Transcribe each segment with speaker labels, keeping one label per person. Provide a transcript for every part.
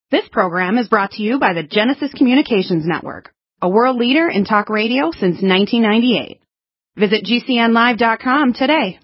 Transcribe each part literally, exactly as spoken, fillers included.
Speaker 1: This program is brought to you by the Genesis Communications Network, a world leader in talk radio since nineteen ninety-eight. Visit G C N live dot com today.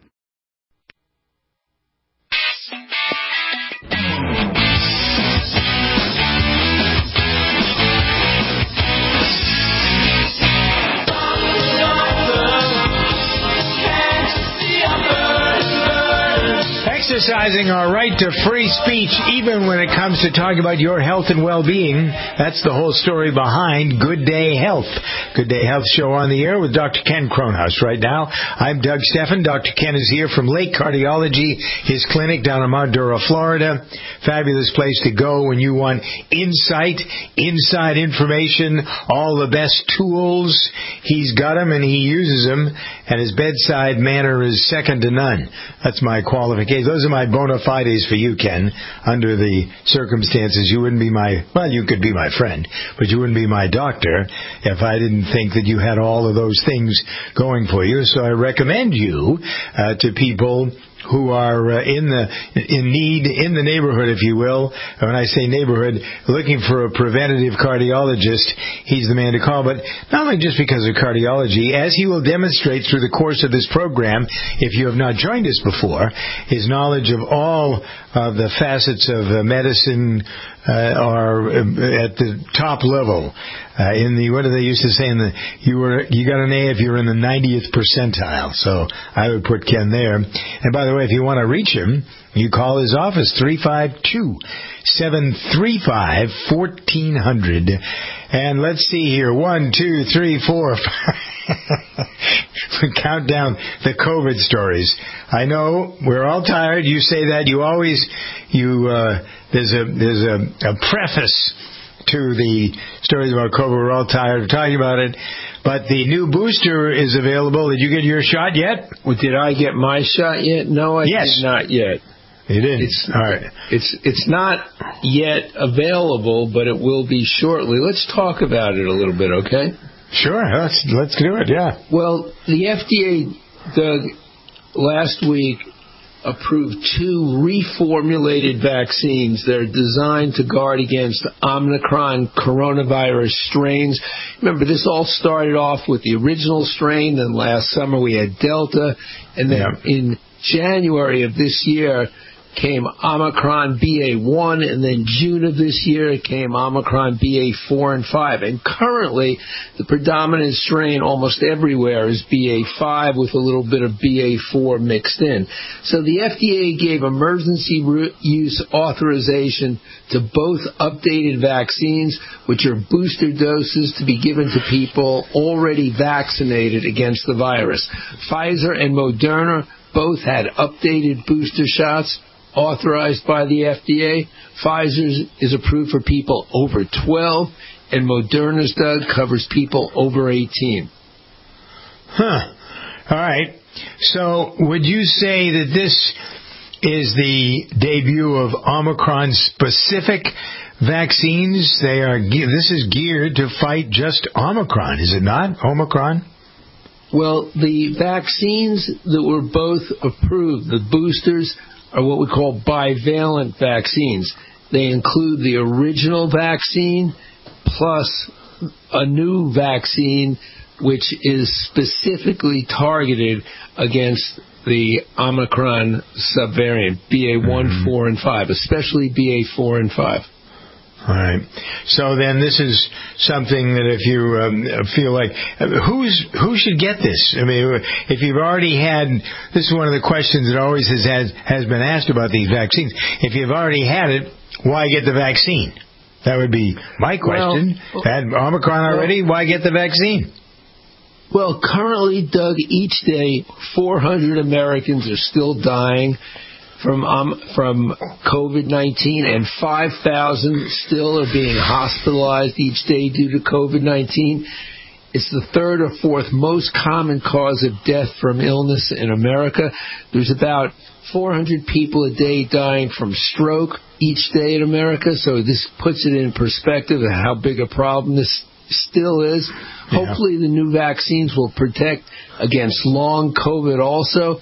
Speaker 2: Exercising our right to free speech even when it comes to talking about your health and well-being. That's the whole story behind Good Day Health. Good Day Health show on the air with Doctor Ken Kronhaus right now. I'm Doug Steffen. Doctor Ken is here from Lake Cardiology, his clinic down in Mount Dora, Florida. Fabulous place to go when you want insight, inside information, all the best tools. He's got them and he uses them, and his bedside manner is second to none. That's my qualification. Those are my bona fides for you, Ken. Under the circumstances, you wouldn't be my, well, you could be my friend, but you wouldn't be my doctor if I didn't think that you had all of those things going for you. So I recommend you uh, to people who are uh, in the in need, in the neighborhood, if you will. When I say neighborhood, looking for a preventative cardiologist, he's the man to call. But not only just because of cardiology, as he will demonstrate through the course of this program, if you have not joined us before, his knowledge of all of the facets of uh, medicine uh, are uh, at the top level. Uh, in the, what do they used to say? In the, you were, you got an A if you're in the ninetieth percentile. So I would put Ken there. And by the way, if you want to reach him, you call his office, three five two, seven three five, one four zero zero. And let's see here, one, two, three, four, five. Count down the COVID stories. I know we're all tired. You say that. You always, you, uh, there's a, there's a, a preface to the stories about COVID. We're all tired of talking about it. But the new booster is available. Did you get your shot yet?
Speaker 3: Well, did I get my shot yet? No, I
Speaker 2: yes.
Speaker 3: did not yet.
Speaker 2: You didn't?
Speaker 3: It's,
Speaker 2: all right.
Speaker 3: It's, it's not yet available, but it will be shortly. Let's talk about it a little bit, okay?
Speaker 2: Sure. Let's, let's do it, yeah.
Speaker 3: Well, the F D A, Doug, last week approved two reformulated vaccines that are designed to guard against Omicron coronavirus strains. Remember, this all started off with the original strain, then last summer we had Delta, and then yeah. in January of this year came Omicron B A one, and then June of this year it came Omicron B A four and five. And currently, the predominant strain almost everywhere is B A five with a little bit of B A four mixed in. So the F D A gave emergency use authorization to both updated vaccines, which are booster doses to be given to people already vaccinated against the virus. Pfizer and Moderna both had updated booster shots authorized by the F D A. Pfizer's is approved for people over twelve, and Moderna's, Doug, covers people over eighteen.
Speaker 2: Huh. All right. So would you say that this is the debut of Omicron-specific vaccines? They are. This is geared to fight just Omicron, is it not? Omicron?
Speaker 3: Well, the vaccines that were both approved, the boosters, are what we call bivalent vaccines. They include the original vaccine plus a new vaccine which is specifically targeted against the Omicron subvariant, B A one, mm-hmm. four, and five, especially B A four and five.
Speaker 2: All right. So then this is something that if you um, feel like, who's who should get this? I mean, if you've already had, this is one of the questions that always has, has, has been asked about these vaccines. If you've already had it, why get the vaccine? That would be my question. Well, had Omicron already, well, why get the vaccine?
Speaker 3: Well, currently, Doug, each day, four hundred Americans are still dying from um, from COVID nineteen, and five thousand still are being hospitalized each day due to COVID nineteen. It's the third or fourth most common cause of death from illness in America. There's about four hundred people a day dying from stroke each day in America, so this puts it in perspective of how big a problem this still is. Yeah. Hopefully the new vaccines will protect against long COVID also.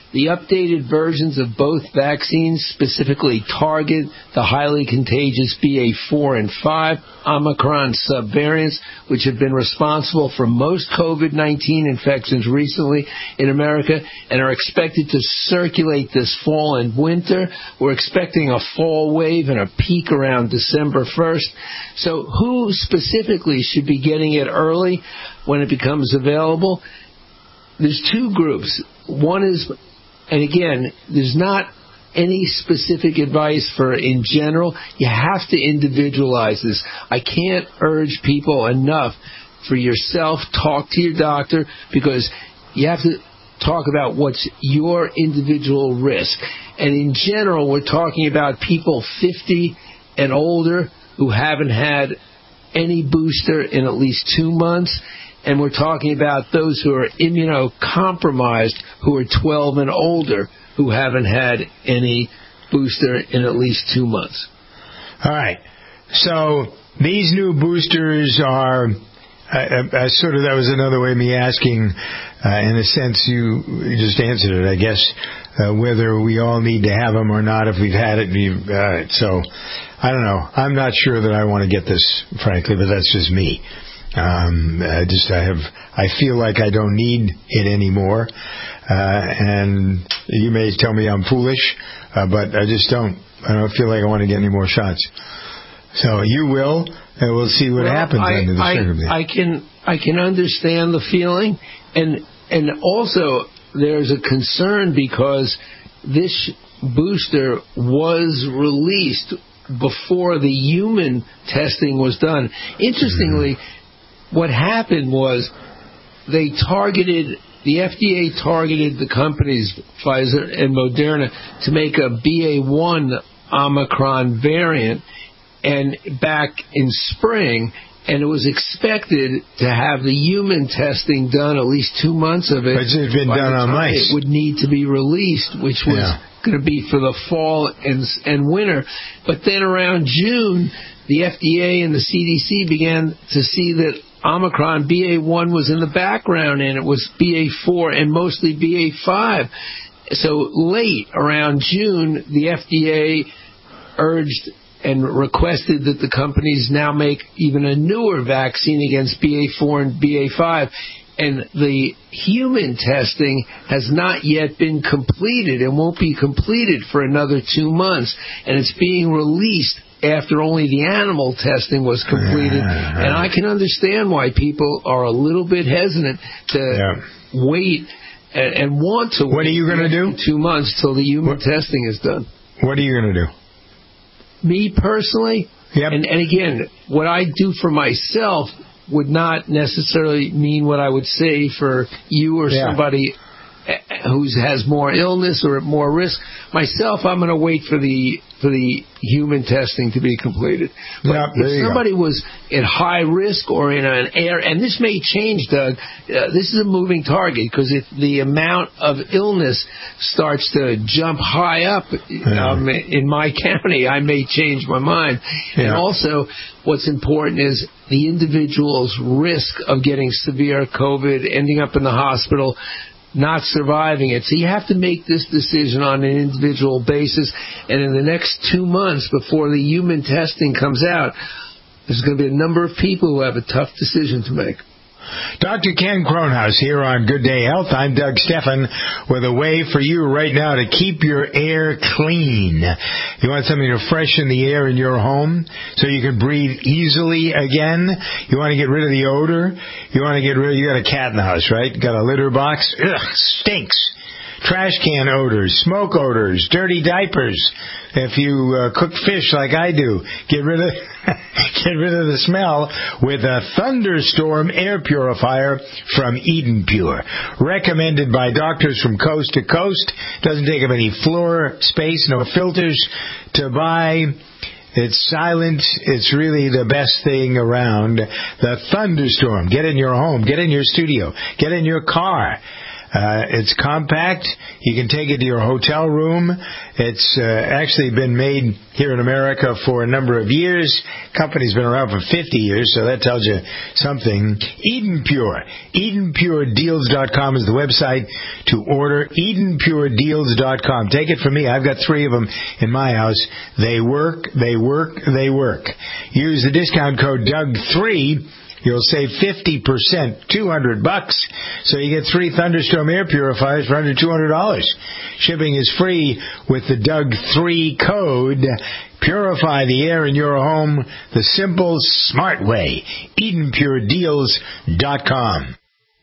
Speaker 3: The updated versions of both vaccines specifically target the highly contagious B A four and five Omicron subvariants, which have been responsible for most COVID nineteen infections recently in America and are expected to circulate this fall and winter. We're expecting a fall wave and a peak around December first. So who specifically should be getting it early when it becomes available? There's two groups. One is, and again, there's not any specific advice for in general. You have to individualize this. I can't urge people enough for yourself, talk to your doctor, because you have to talk about what's your individual risk. And in general, we're talking about people fifty and older who haven't had any booster in at least two months. And we're talking about those who are immunocompromised, who are twelve and older, who haven't had any booster in at least two months.
Speaker 2: All right. So these new boosters are uh, uh, sort of, that was another way of me asking, uh, in a sense, you, you just answered it, I guess, uh, whether we all need to have them or not if we've had it. We've, uh, so I don't know. I'm not sure that I want to get this, frankly, but that's just me. Um, I just, I have, I feel like I don't need it anymore. Uh, and you may tell me I'm foolish, uh, but I just don't, I don't feel like I want to get any more shots. So you will, and we'll see what
Speaker 3: well,
Speaker 2: happens
Speaker 3: I,
Speaker 2: under the
Speaker 3: I,
Speaker 2: circumstances.
Speaker 3: I can, I can understand the feeling, and, and also there's a concern because this booster was released before the human testing was done. Interestingly, mm-hmm. What happened was they targeted, the F D A targeted the companies Pfizer and Moderna to make a B A one Omicron variant, and back in spring, and it was expected to have the human testing done, at least two months of it.
Speaker 2: But it's been done on mice.
Speaker 3: It would need to be released, which was yeah. going to be for the fall and, and winter. But then around June, the F D A and the C D C began to see that Omicron B A one was in the background, and it was B A four and mostly B A five. So late, around June, the F D A urged and requested that the companies now make even a newer vaccine against B A four and B A five. And the human testing has not yet been completed and won't be completed for another two months. And it's being released after only the animal testing was completed. Yeah. And I can understand why people are a little bit hesitant to yeah. wait and, and want to wait.
Speaker 2: What are you going to do?
Speaker 3: Two months till the human what, testing is done.
Speaker 2: What are you going to do?
Speaker 3: Me personally, yep. and, and again, what I do for myself would not necessarily mean what I would say for you or yeah. somebody who has more illness or at more risk. Myself, I'm going to wait for the for the human testing to be completed. But
Speaker 2: yeah,
Speaker 3: if somebody go. was at high risk or in an air, and this may change, Doug, uh, this is a moving target, because if the amount of illness starts to jump high up yeah. um, in my county, I may change my mind. Yeah. And also, what's important is the individual's risk of getting severe COVID, ending up in the hospital, not surviving it. So you have to make this decision on an individual basis. And in the next two months before the human testing comes out, there's going to be a number of people who have a tough decision to make.
Speaker 2: Doctor Ken Kronhaus here on Good Day Health. I'm Doug Stephan with a way for you right now to keep your air clean. You want something to freshen the air in your home so you can breathe easily again? You want to get rid of the odor? You want to get rid of, you got a cat in the house, right? Got a litter box? Ugh, stinks. Trash can odors, smoke odors, dirty diapers. If you uh, cook fish like I do, get rid of get rid of the smell with a Thunderstorm air purifier from Eden Pure. Recommended by doctors from coast to coast. Doesn't take up any floor space, no filters to buy. It's silent. It's really the best thing around. The Thunderstorm. Get in your home. Get in your studio. Get in your car. Uh, it's compact. You can take it to your hotel room. It's uh, actually been made here in America for a number of years. Company's been around for fifty years, so that tells you something. Eden Pure. Eden Pure Deals dot com is the website to order. Eden Pure Deals dot com. Take it from me. I've got three of them in my house. They work, they work, they work. Use the discount code Doug three. You'll save fifty percent, two hundred bucks. So you get three Thunderstorm air purifiers for under two hundred dollars. Shipping is free with the Doug three code. Purify the air in your home the simple, smart way. Eden Pure Deals dot com.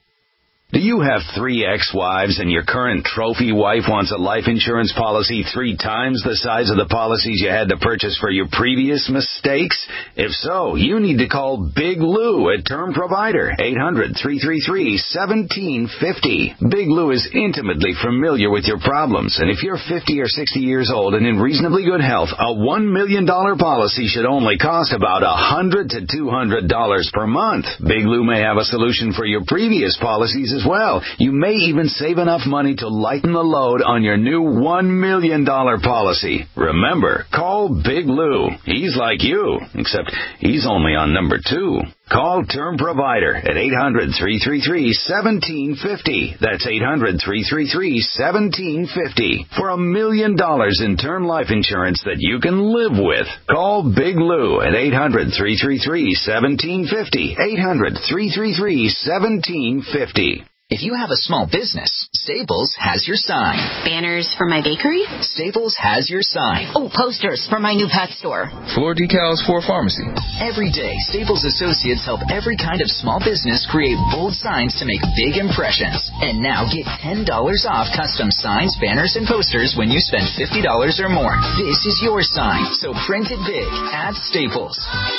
Speaker 4: Do you have three ex-wives and your current trophy wife wants a life insurance policy three times the size of the policies you had to purchase for your previous mistakes? If so, you need to call Big Lou at Term Provider, eight hundred, three three three, one seven five zero. Big Lou is intimately familiar with your problems, and if you're fifty or sixty years old and in reasonably good health, a one million dollars policy should only cost about one hundred to two hundred dollars per month. Big Lou may have a solution for your previous policies as well. You may even save enough money to lighten the load on your new one million dollars policy. Remember, call Big Lou. He's like you, except he's only on number two. Call Term Provider at eight hundred, three three three, one seven five zero. That's eight hundred, three three three, one seven five zero for a million dollars in term life insurance that you can live with. Call Big Lou at eight hundred, three three three, one seven five zero. eight hundred, three three three, one seven five zero.
Speaker 5: If you have a small business, Staples has your sign.
Speaker 6: Banners for my bakery?
Speaker 5: Staples has your sign.
Speaker 6: Oh, posters for my new pet store.
Speaker 7: Floor decals for a pharmacy.
Speaker 5: Every day, Staples associates help every kind of small business create bold signs to make big impressions. And now get ten dollars off custom signs, banners, and posters when you spend fifty dollars or more. This is your sign, so print it big at Staples.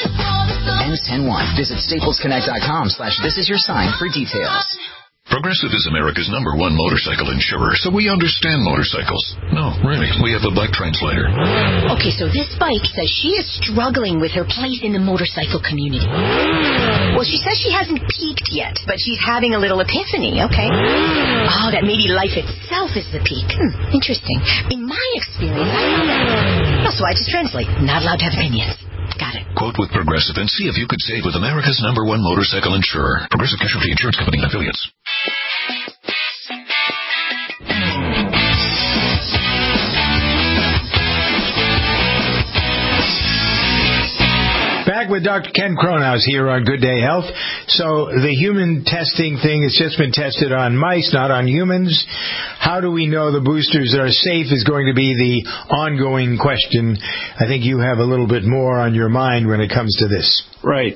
Speaker 5: Ends ten one. Visit staples connect dot com slash this is your sign for details.
Speaker 8: Progressive is America's number one motorcycle insurer, so we understand motorcycles. No, really, we have a bike translator.
Speaker 6: Okay, so this bike says she is struggling with her place in the motorcycle community. Well, she says she hasn't peaked yet, but she's having a little epiphany, okay? Oh, that maybe life itself is the peak. Hmm, interesting. In my experience, I found that... Oh, so I just translate. Not allowed to have opinions. Got it.
Speaker 8: Quote with Progressive and see if you could save with America's number one motorcycle insurer. Progressive Casualty Insurance Company and affiliates.
Speaker 2: Back with Doctor Ken Kronhaus here on Good Day Health. So the human testing thing has just been tested on mice, not on humans. How do we know the boosters are safe is going to be the ongoing question. I think you have a little bit more on your mind when it comes to this.
Speaker 3: Right.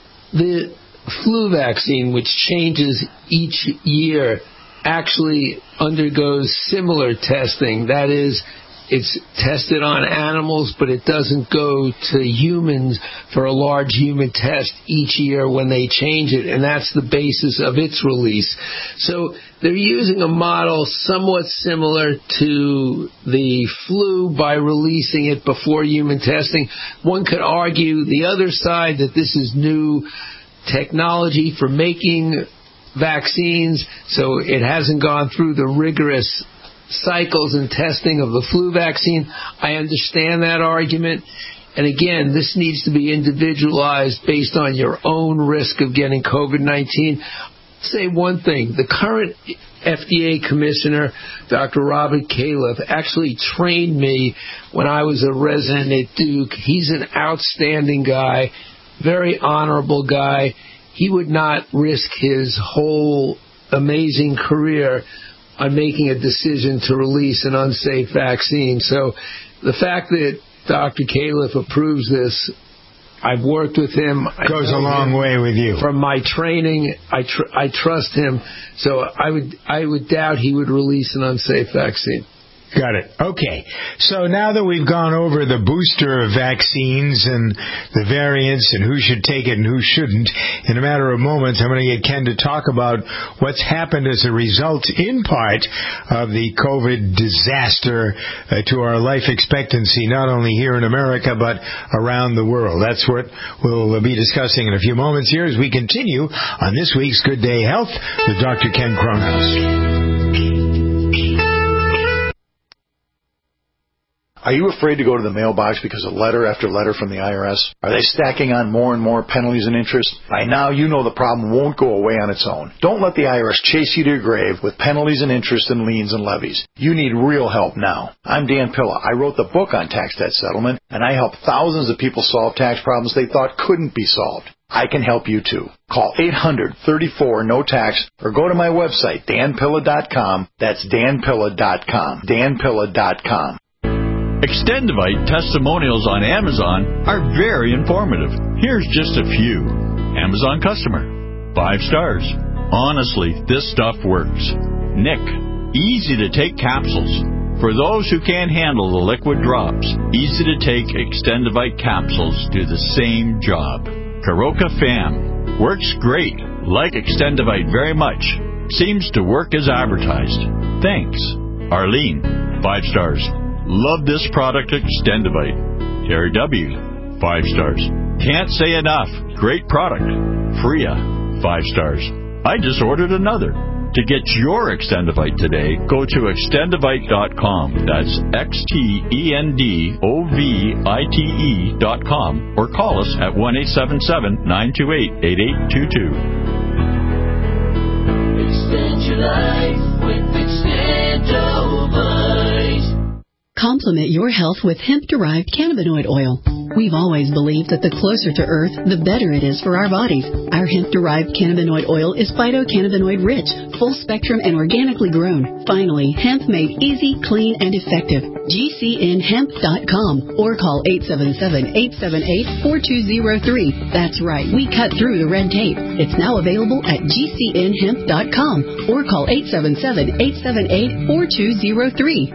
Speaker 3: The flu vaccine, which changes each year, actually undergoes similar testing. That is, it's tested on animals, but it doesn't go to humans for a large human test each year when they change it, and that's the basis of its release. So they're using a model somewhat similar to the flu by releasing it before human testing. One could argue the other side that this is new technology for making vaccines, so it hasn't gone through the rigorous cycles and testing of the flu vaccine. I understand that argument. And again, this needs to be individualized based on your own risk of getting COVID nineteen. I'll say one thing. The current F D A commissioner, Doctor Robert Califf, actually trained me when I was a resident at Duke. He's an outstanding guy, very honorable guy. He would not risk his whole amazing career on making a decision to release an unsafe vaccine. So the fact that Doctor Califf approves this, I've worked with him.
Speaker 2: Goes a long way with you.
Speaker 3: From my training, I tr- I trust him. So I would I would doubt he would release an unsafe vaccine.
Speaker 2: Got it. Okay. So now that we've gone over the booster vaccines and the variants and who should take it and who shouldn't, in a matter of moments, I'm going to get Ken to talk about what's happened as a result, in part, of the COVID disaster uh, to our life expectancy, not only here in America, but around the world. That's what we'll be discussing in a few moments here as we continue on this week's Good Day Health with Doctor Ken Kronhaus.
Speaker 9: Are you afraid to go to the mailbox because of letter after letter from the I R S? Are they stacking on more and more penalties and interest? By now, you know the problem won't go away on its own. Don't let the I R S chase you to your grave with penalties and interest and liens and levies. You need real help now. I'm Dan Pilla. I wrote the book on tax debt settlement, and I help thousands of people solve tax problems they thought couldn't be solved. I can help you too. Call eight hundred, thirty-four, no tax or go to my website, dan pilla dot com. That's dan pilla dot com. dan pilla dot com.
Speaker 10: Extendivite testimonials on Amazon are very informative. Here's just a few. Amazon customer. Five stars. Honestly, this stuff works. Nick. Easy to take capsules. For those who can't handle the liquid drops, easy to take Extendivite capsules do the same job. Karoka Fam. Works great. Like Extendivite very much. Seems to work as advertised. Thanks. Arlene. Five stars. Love this product, Extendivite. Terry W. Five stars. Can't say enough. Great product. Freya. Five stars. I just ordered another. To get your Extendivite today, go to extendivite dot com. That's X T E N D O V I T E dot com. Or call us at one eight seven seven, nine two eight, eight eight two two.
Speaker 11: Extend your life with Extendivite.
Speaker 12: Complement your health with hemp-derived cannabinoid oil. We've always believed that the closer to Earth, the better it is for our bodies. Our hemp-derived cannabinoid oil is phytocannabinoid-rich, full-spectrum, and organically grown. Finally, hemp made easy, clean, and effective. G C N hemp dot com or call eight seven seven, eight seven eight, four two zero three. That's right, we cut through the red tape. It's now available at G C N hemp dot com or call eight seven seven, eight seven eight, four two zero three.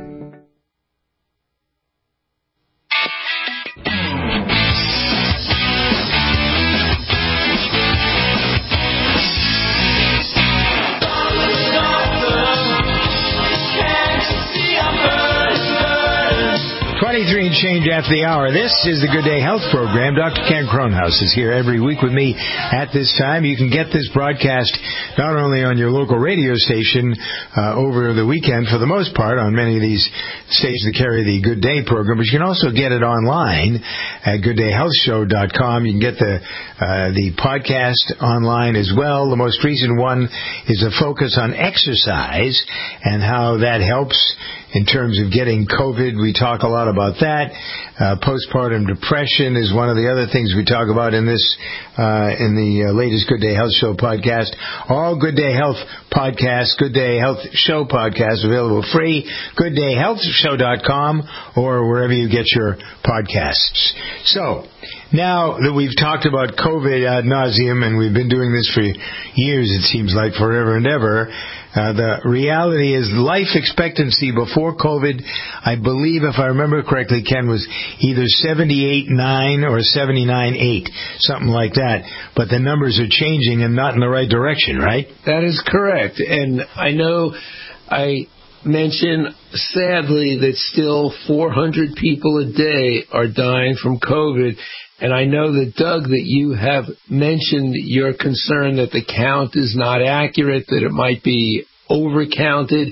Speaker 2: twenty-three and change after the hour. This is the Good Day Health Program. Doctor Ken Kronhaus is here every week with me at this time. You can get this broadcast not only on your local radio station uh, over the weekend, for the most part, on many of these stations that carry the Good Day program, but you can also get it online at good day health show dot com. You can get the uh, the podcast online as well. The most recent one is a focus on exercise and how that helps in terms of getting COVID. We talk a lot about that. Uh, postpartum depression is one of the other things we talk about in this, uh, in the uh, latest Good Day Health Show podcast. All Good Day Health podcasts, Good Day Health Show podcasts available free, good day health show dot com or wherever you get your podcasts. So, now that we've talked about COVID ad nauseum, and we've been doing this for years, it seems like forever and ever, Uh, the reality is life expectancy before COVID, I believe, if I remember correctly, Ken, was either seventy-eight point nine or seventy-nine point eight, something like that. But the numbers are changing and not in the right direction, right?
Speaker 3: That is correct. And I know I mentioned, sadly, that still four hundred people a day are dying from COVID. And I know that, Doug, that you have mentioned your concern that the count is not accurate, that it might be overcounted.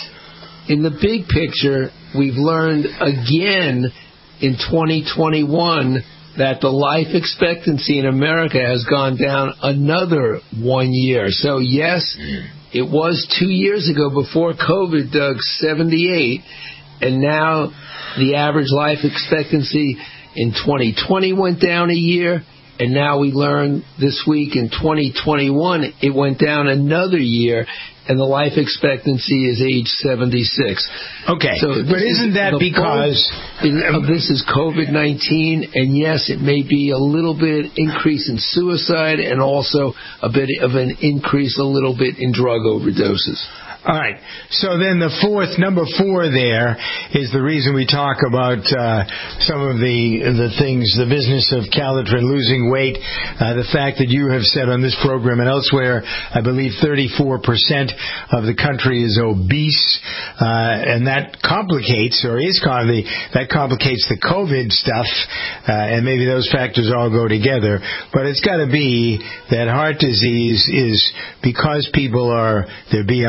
Speaker 3: In the big picture, we've learned again in twenty twenty-one that the life expectancy in America has gone down another one year. So, yes, it was two years ago before COVID, Doug, seventy-eight, and now the average life expectancy in twenty twenty went down a year, and now we learned this week in twenty twenty-one it went down another year, and the life expectancy is age seventy-six.
Speaker 2: Okay,
Speaker 3: so
Speaker 2: but isn't
Speaker 3: is
Speaker 2: that because
Speaker 3: of this is COVID nineteen, and yes, it may be a little bit increase in suicide and also a bit of an increase a little bit in drug overdoses.
Speaker 2: All right. So then the fourth, number four there is the reason we talk about uh, some of the the things, the business of Calitrin, losing weight, uh, the fact that you have said on this program and elsewhere, I believe thirty-four percent of the country is obese, uh, and that complicates, or is the that complicates the COVID stuff, uh, and maybe those factors all go together. But it's got to be that heart disease is because people are, their B M Is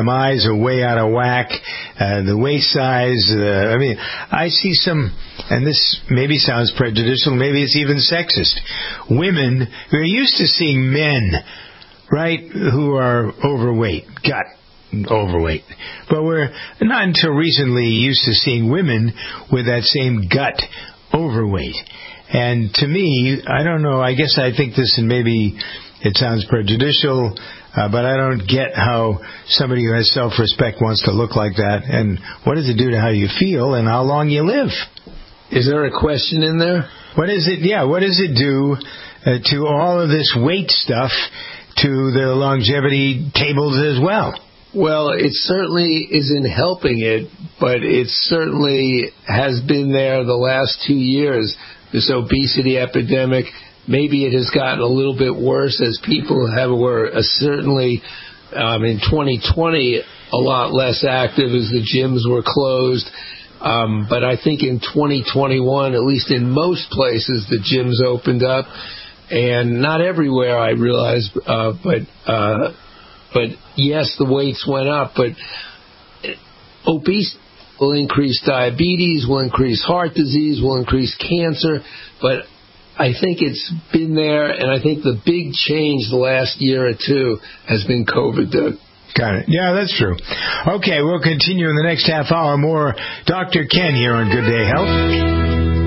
Speaker 2: guys are way out of whack. Uh, the waist size, uh, I mean, I see some, and this maybe sounds prejudicial, maybe it's even sexist. Women, we're used to seeing men, right, who are overweight, gut overweight. But we're not until recently used to seeing women with that same gut overweight. And to me, I don't know, I guess I think this, and maybe it sounds prejudicial, uh, but I don't get how somebody who has self-respect wants to look like that. And what does it do to how you feel and how long you live?
Speaker 3: Is there a question in there?
Speaker 2: What is it, yeah, what does it do uh, to all of this weight stuff, to the longevity tables as well?
Speaker 3: Well, it certainly isn't helping it, but it certainly has been there the last two years, this obesity epidemic. Maybe it has gotten a little bit worse as people have were uh, certainly um, in twenty twenty a lot less active as the gyms were closed. Um, but I think in twenty twenty-one, at least in most places, the gyms opened up. And not everywhere, I realize, uh, but... Uh, But yes, the weights went up, but obese will increase diabetes, will increase heart disease, will increase cancer. But I think it's been there, and I think the big change the last year or two has been COVID, Doug.
Speaker 2: Got it. Yeah, that's true. Okay, we'll continue in the next half hour. More Doctor Ken here on Good Day Health.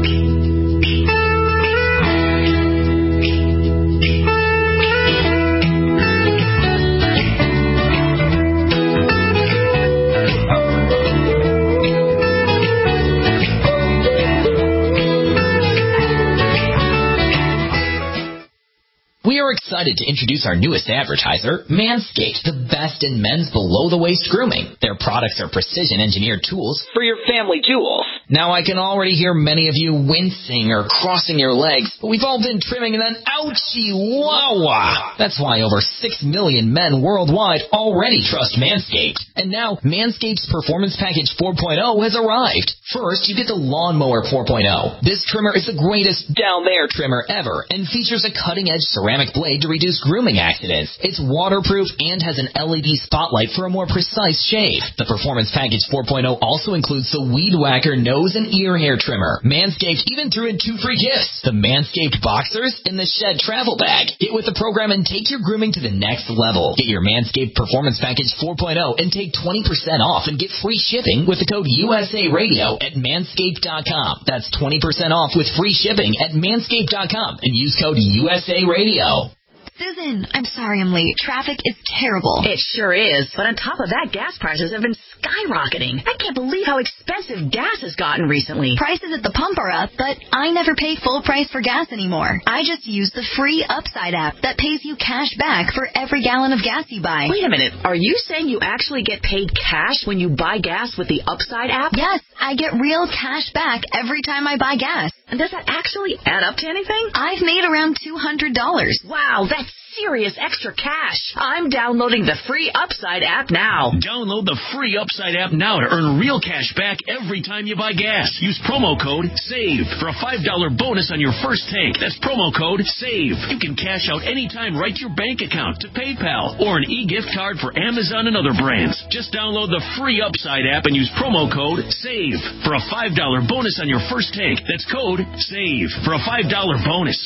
Speaker 5: We are excited to introduce our newest advertiser, Manscaped, the best in men's below-the-waist grooming. Their products are precision-engineered tools for your family jewels. Now, I can already hear many of you wincing or crossing your legs, but we've all been trimming and then ouchie, wah-wah. That's why over six million men worldwide already trust Manscaped. And now, Manscaped's Performance Package four point oh has arrived. First, you get the Lawnmower four point oh. This trimmer is the greatest down-there trimmer ever and features a cutting-edge ceramic blade to reduce grooming accidents. It's waterproof and has an L E D spotlight for a more precise shave. The Performance Package four point oh also includes the Weed Whacker nose and ear hair trimmer. Manscaped even threw in two free gifts, the Manscaped Boxers and the Shed Travel Bag. Get with the program and take your grooming to the next level. Get your Manscaped Performance Package four point oh and take twenty percent off and get free shipping with the code U S A Radio at manscaped dot com. That's twenty percent off with free shipping at manscaped dot com and use code U S A Radio.
Speaker 6: Susan, I'm sorry I'm late. Traffic is terrible.
Speaker 13: It sure is. But on top of that, gas prices have been skyrocketing. I can't believe how expensive gas has gotten recently.
Speaker 6: Prices at the pump are up, but I never pay full price for gas anymore. I just use the free Upside app that pays you cash back for every gallon of gas you buy.
Speaker 13: Wait a minute. Are you saying you actually get paid cash when you buy gas with the Upside app?
Speaker 6: Yes, I get real cash back every time I buy gas.
Speaker 13: And does that actually add up to anything?
Speaker 6: I've made around two hundred dollars.
Speaker 13: Wow, that's serious extra cash. I'm downloading the free Upside app now.
Speaker 14: Download the free Upside app now to earn real cash back every time you buy gas. Use promo code SAVE for a five dollar bonus on your first tank. That's promo code SAVE. You can cash out anytime right to your bank account, to PayPal, or an e-gift card for Amazon and other brands. Just download the free Upside app and use promo code SAVE for a five dollar bonus on your first tank. That's code SAVE for a five dollar bonus.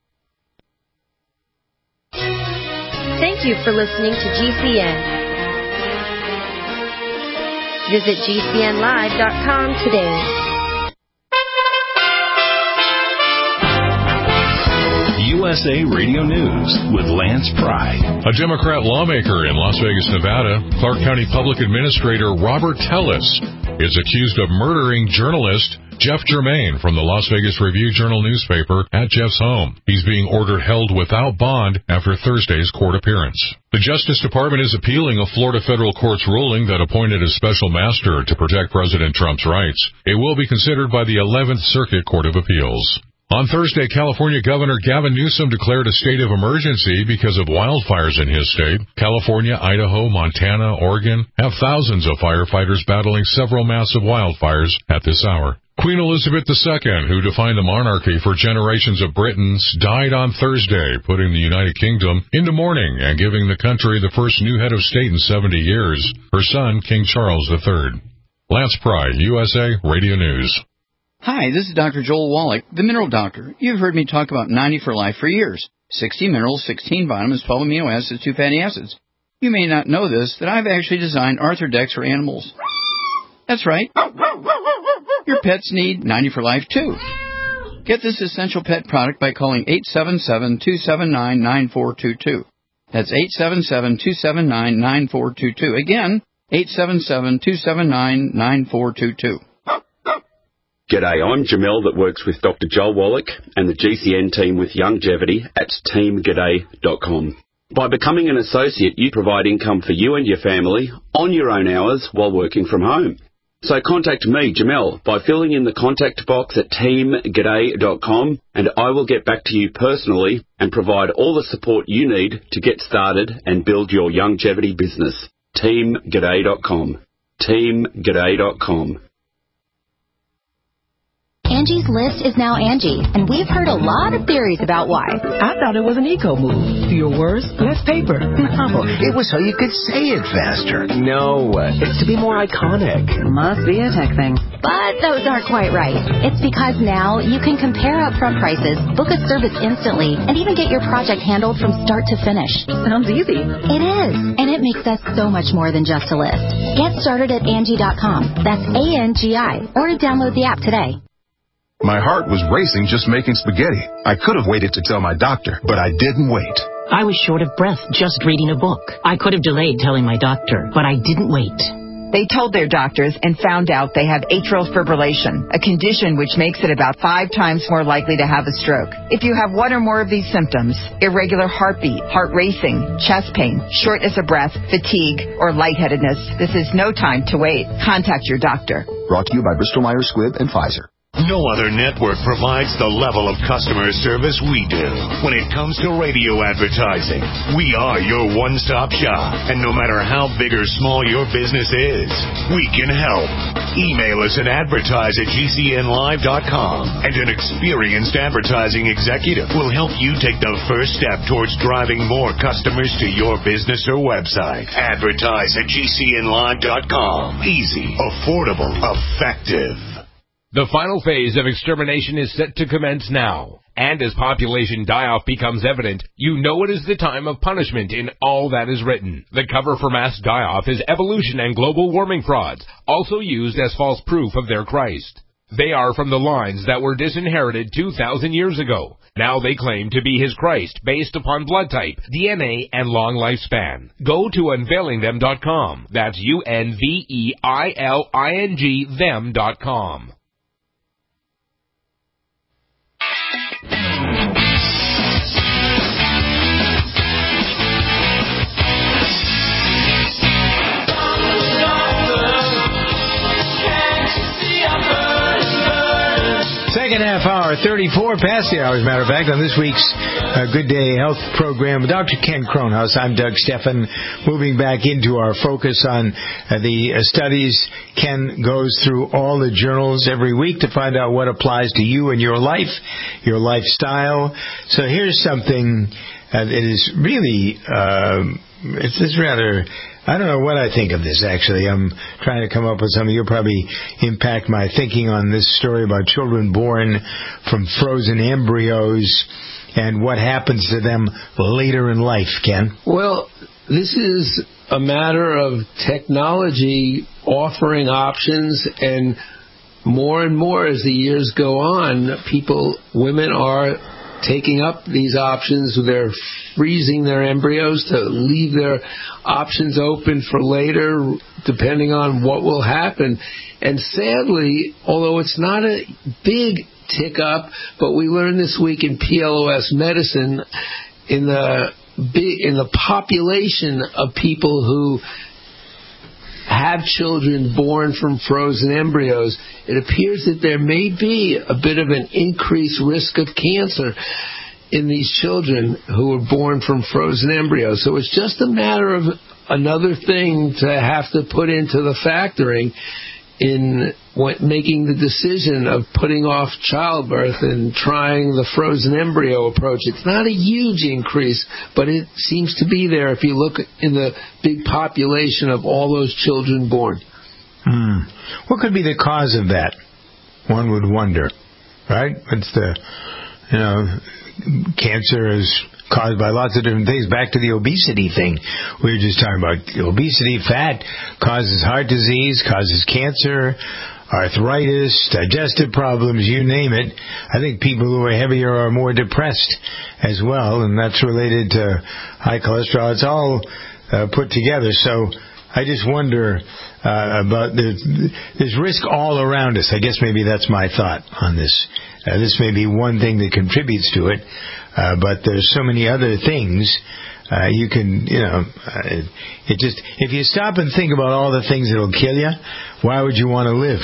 Speaker 15: Thank you for listening to G C N. Visit G C N live dot com today.
Speaker 16: U S A Radio News with Lance Pry.
Speaker 17: A Democrat lawmaker in Las Vegas, Nevada, Clark County Public Administrator Robert Tellis, is accused of murdering journalist Jeff Germain from the Las Vegas Review-Journal newspaper at Jeff's home. He's being ordered held without bond after Thursday's court appearance. The Justice Department is appealing a Florida federal court's ruling that appointed a special master to protect President Trump's rights. It will be considered by the eleventh Circuit Court of Appeals. On Thursday, California Governor Gavin Newsom declared a state of emergency because of wildfires in his state. California, Idaho, Montana, Oregon have thousands of firefighters battling several massive wildfires at this hour. Queen Elizabeth the Second, who defined the monarchy for generations of Britons, died on Thursday, putting the United Kingdom into mourning and giving the country the first new head of state in seventy years, her son, King Charles the Third. Lance Pry, U S A Radio News.
Speaker 18: Hi, this is Doctor Joel Wallach, the Mineral Doctor. You've heard me talk about ninety for Life for years. sixty minerals, sixteen vitamins, twelve amino acids, two fatty acids. You may not know this, that I've actually designed Arthrodex for animals. That's right. Your pets need ninety for Life, too. Get this essential pet product by calling eight seven seven, two seven nine, nine four two two. That's eight seven seven, two seven nine, nine four two two. Again, eight seven seven, two seven nine, nine four two two.
Speaker 19: G'day, I'm Jamel that works with Doctor Joel Wallach and the G C N team with Longevity at team g'day dot com. By becoming an associate, you provide income for you and your family on your own hours while working from home. So contact me, Jamel, by filling in the contact box at team g'day dot com, and I will get back to you personally and provide all the support you need to get started and build your longevity business. team g'day dot com. team g'day dot com.
Speaker 20: Angie's List is now Angie, and we've heard a lot of theories about why.
Speaker 21: I thought it was an eco move. Fewer words, less paper.
Speaker 22: No, it was so you could say it faster.
Speaker 21: No, it's to be more iconic.
Speaker 23: Must be a tech thing.
Speaker 20: But those aren't quite right. It's because now you can compare upfront prices, book a service instantly, and even get your project handled from start to finish.
Speaker 23: Sounds easy.
Speaker 20: It is, and it makes us so much more than just a list. Get started at Angie dot com. That's A N G I, or download the app today.
Speaker 24: My heart was racing just making spaghetti. I could have waited to tell my doctor, but I didn't wait.
Speaker 25: I was short of breath just reading a book. I could have delayed telling my doctor, but I didn't wait.
Speaker 26: They told their doctors and found out they have atrial fibrillation, a condition which makes it about five times more likely to have a stroke. If you have one or more of these symptoms, irregular heartbeat, heart racing, chest pain, shortness of breath, fatigue, or lightheadedness, this is no time to wait. Contact your doctor.
Speaker 24: Brought to you by Bristol Myers Squibb and Pfizer.
Speaker 27: No other network provides the level of customer service we do. When it comes to radio advertising, we are your one-stop shop. And no matter how big or small your business is, we can help. Email us at advertise at G C N live dot com, and an experienced advertising executive will help you take the first step towards driving more customers to your business or website. Advertise at G C N live dot com. Easy, affordable, effective.
Speaker 28: The final phase of extermination is set to commence now. And as population die-off becomes evident, you know it is the time of punishment in all that is written. The cover for mass die-off is evolution and global warming frauds, also used as false proof of their Christ. They are from the lines that were disinherited two thousand years ago. Now they claim to be his Christ based upon blood type, D N A, and long lifespan. Go to unveiling them dot com. That's U N V E I L I N G them dot com.
Speaker 2: Second half hour, thirty-four past the hour, as a matter of fact, on this week's uh, Good Day Health program with Doctor Ken Kronhaus. I'm Doug Steffen. Moving back into our focus on uh, the uh, studies. Ken goes through all the journals every week to find out what applies to you and your life, your lifestyle. So here's something uh, that is really, uh, it's, it's rather... I don't know what I think of this, actually. I'm trying to come up with something. You'll probably impact my thinking on this story about children born from frozen embryos and what happens to them later in life, Ken.
Speaker 3: Well, this is a matter of technology offering options, and more and more as the years go on, people, women are taking up these options. They're freezing their embryos to leave their options open for later, depending on what will happen. And sadly, although it's not a big tick up, but we learned this week in P L O S medicine, in the big, in the population of people who have children born from frozen embryos, it appears that there may be a bit of an increased risk of cancer in these children who were born from frozen embryos. So it's just a matter of another thing to have to put into the factoring in making the decision of putting off childbirth and trying the frozen embryo approach. It's not a huge increase, but it seems to be there if you look in the big population of all those children born.
Speaker 2: Hmm. What could be the cause of that? One would wonder, right? It's the, you know, cancer is caused by lots of different things. Back to the obesity thing. We were just talking about obesity. Fat causes heart disease, causes cancer, arthritis, digestive problems, you name it. I think people who are heavier are more depressed as well, and that's related to high cholesterol. It's all uh, put together. So I just wonder uh, about there's, there's risk all around us. I guess maybe that's my thought on this. Uh, this may be one thing that contributes to it, uh, but there's so many other things. Uh, you can, you know, uh, it, it just, if you stop and think about all the things that'll kill you, why would you want to live?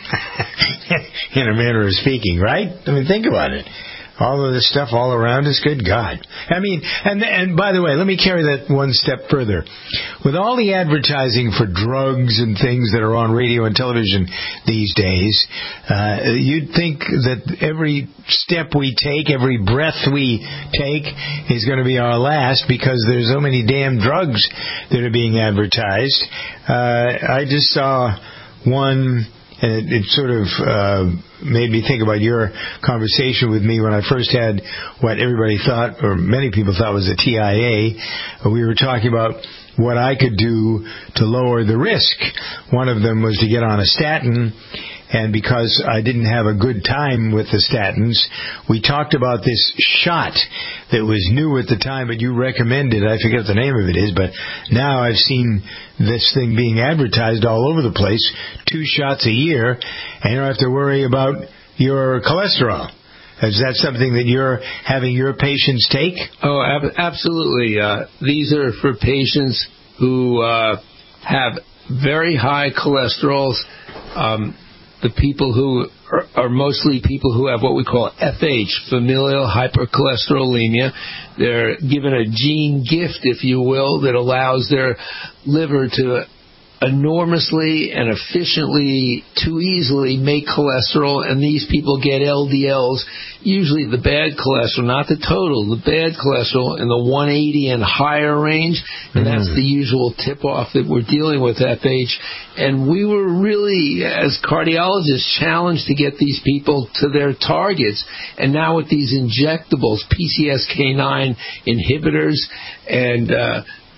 Speaker 2: In a manner of speaking, right? I mean, think about it. All of this stuff all around us, good God. I mean, and and by the way, let me carry that one step further. With all the advertising for drugs and things that are on radio and television these days, uh, you'd think that every step we take, every breath we take is going to be our last because there's so many damn drugs that are being advertised. Uh, I just saw one... And it, it sort of uh, made me think about your conversation with me when I first had what everybody thought, or many people thought, was a T I A. We were talking about what I could do to lower the risk. One of them was to get on a statin. And because I didn't have a good time with the statins, we talked about this shot that was new at the time, but you recommended, I forget the name of it is, but now I've seen this thing being advertised all over the place, two shots a year, and you don't have to worry about your cholesterol. Is that something that you're having your patients take?
Speaker 3: Oh, ab- absolutely. Uh, these are for patients who uh, have very high cholesterols. Um, The people who are, are mostly people who have what we call F H, familial hypercholesterolemia. They're given a gene gift, if you will, that allows their liver to enormously and efficiently, too easily make cholesterol, and these people get L D Ls, usually the bad cholesterol, not the total, the bad cholesterol in the one eighty and higher range, and mm. that's the usual tip-off that we're dealing with F H. And we were really, as cardiologists, challenged to get these people to their targets. And now with these injectables, P C S K nine inhibitors, and uh,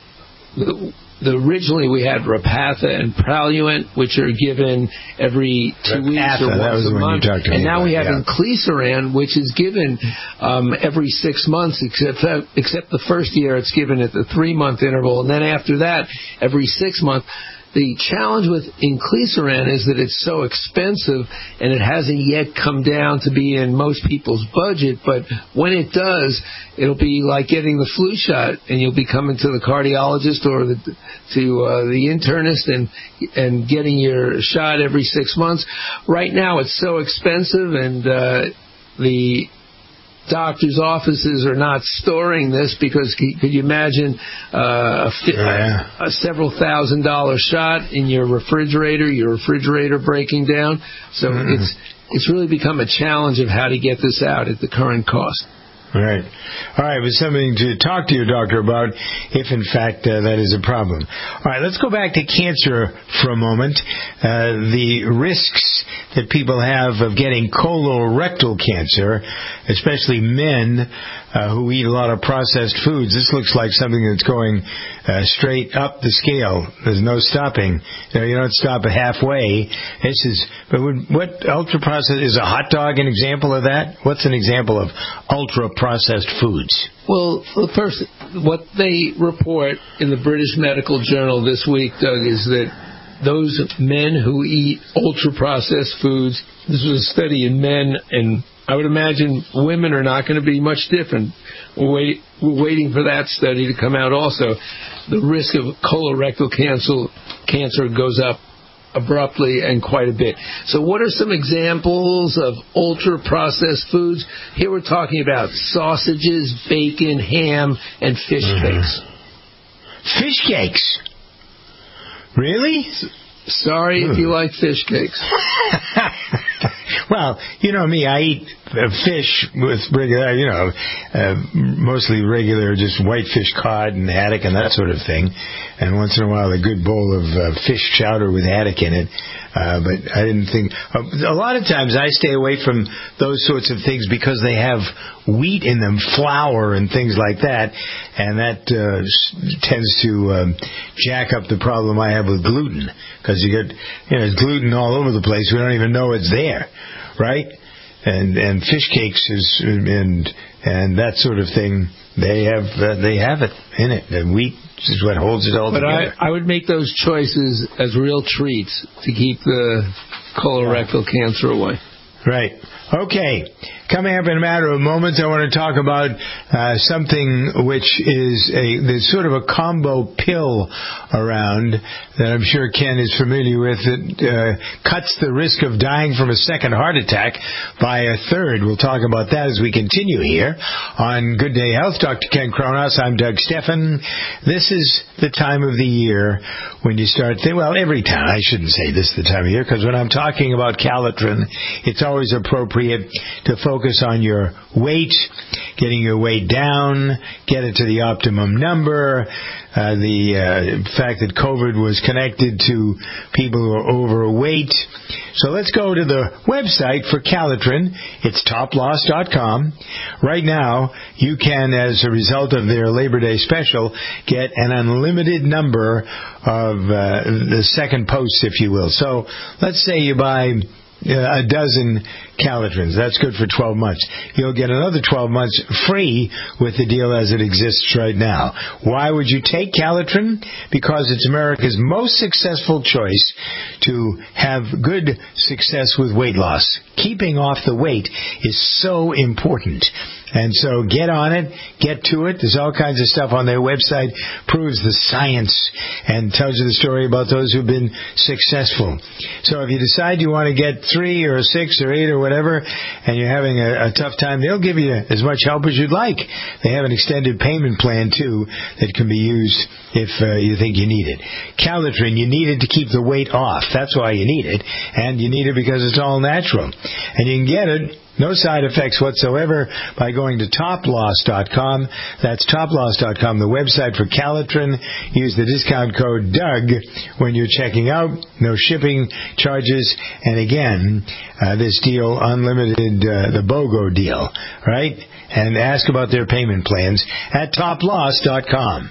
Speaker 3: the The, originally, we had Repatha and Praluent, which are given every two Repatha, weeks or once a month. And now we have yeah. Inclisiran, which is given um, every six months, except except the first year it's given at the three-month interval, and then after that, every six months. The challenge with Inclisiran is that it's so expensive, and it hasn't yet come down to be in most people's budget, but when it does, it'll be like getting the flu shot, and you'll be coming to the cardiologist or the, to uh, the internist and and getting your shot every six months. Right now, it's so expensive, and uh, the doctors' offices are not storing this because could you imagine uh, a, yeah. a, a several thousand dollar shot in your refrigerator, your refrigerator breaking down? So mm. it's it's really become a challenge of how to get this out at the current cost.
Speaker 2: Right. All right, it was something to talk to your doctor about if, in fact, uh, that is a problem. All right, let's go back to cancer for a moment. Uh, the risks that people have of getting colorectal cancer, especially men uh, who eat a lot of processed foods. This looks like something that's going uh, straight up the scale. There's no stopping. You know, you don't stop halfway. This is, but what ultra-processed, is a hot dog an example of that? What's an example of ultra-processed foods?
Speaker 3: Well, the first, what they report in the British Medical Journal this week, Doug, is that those men who eat ultra-processed foods, this was a study in men and I would imagine women are not going to be much different. We're, wait, we're waiting for that study to come out also. The risk of colorectal cancer, cancer goes up abruptly and quite a bit. So what are some examples of ultra-processed foods? Here we're talking about sausages, bacon, ham, and fish mm-hmm. cakes.
Speaker 2: Fish cakes? Really?
Speaker 3: Sorry if you like fish cakes.
Speaker 2: Well, you know me, I eat uh, fish with regular, you know, uh, mostly regular, just white fish, cod and haddock and that sort of thing. And once in a while, a good bowl of uh, fish chowder with haddock in it. Uh, but I didn't think... Uh, a lot of times I stay away from those sorts of things because they have wheat in them, flour and things like that. And that uh, tends to um, jack up the problem I have with gluten. Because you get, you know, there's gluten all over the place. We don't even know it's there, right? And and fish cakes is and and that sort of thing. They have uh, they have it in it. And wheat is what holds it all
Speaker 3: but
Speaker 2: together.
Speaker 3: But I, I would make those choices as real treats to keep the colorectal yeah. cancer away.
Speaker 2: Right. Okay. Coming up in a matter of moments, I want to talk about uh, something which is a there's sort of a combo pill around that I'm sure Ken is familiar with. It uh, cuts the risk of dying from a second heart attack by a third. We'll talk about that as we continue here on Good Day Health. Doctor Ken Kronos. I'm Doug Steffen. This is the time of the year when you start thinking, well, every time. I shouldn't say this is the time of year, because when I'm talking about Calitrin, it's always appropriate to focus on your weight, getting your weight down, get it to the optimum number. Uh, the uh, fact that COVID was connected to people who are overweight. So let's go to the website for Calitrin. It's top loss dot com. Right now, you can, as a result of their Labor Day special, get an unlimited number of uh, the second posts, if you will. So let's say you buy Uh, a dozen Calitrins. That's good for twelve months. You'll get another twelve months free with the deal as it exists right now. Why would you take Calitrin? Because it's America's most successful choice to have good success with weight loss. Keeping off the weight is so important. And so get on it, get to it. There's all kinds of stuff on their website, proves the science and tells you the story about those who've been successful. So if you decide you want to get three or six or eight or whatever, and you're having a, a tough time, they'll give you as much help as you'd like. They have an extended payment plan, too, that can be used if uh, you think you need it. Calitrin, you need it to keep the weight off. That's why you need it. And you need it because it's all natural. And you can get it, no side effects whatsoever, by going to top loss dot com. That's top loss dot com, the website for Calitrin. Use the discount code Doug when you're checking out. No shipping charges. And again, uh, this deal, unlimited, uh, the BOGO deal, right? And ask about their payment plans at top loss dot com.